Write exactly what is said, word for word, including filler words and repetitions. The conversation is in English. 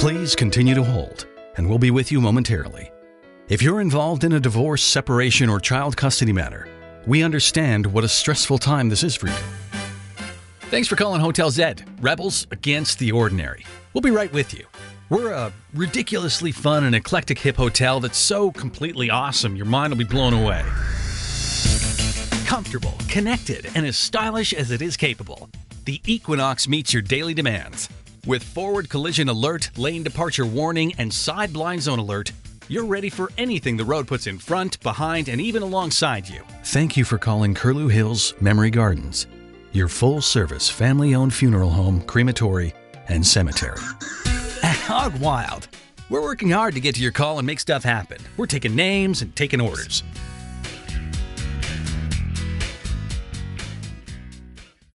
Please continue to hold, and we'll be with you momentarily. If you're involved in a divorce, separation, or child custody matter, we understand what a stressful time this is for you. Thanks for calling Hotel Zed, Rebels Against the Ordinary. We'll be right with you. We're a ridiculously fun and eclectic hip hotel that's so completely awesome your mind will be blown away. Comfortable, connected, and as stylish as it is capable, the Equinox meets your daily demands. With forward collision alert, lane departure warning, and side blind zone alert, you're ready for anything the road puts in front, behind, and even alongside you. Thank you for calling Curlew Hills Memory Gardens, your full-service, family-owned funeral home, crematory, and cemetery. At Hog Wild, we're working hard to get to your call and make stuff happen. We're taking names and taking orders.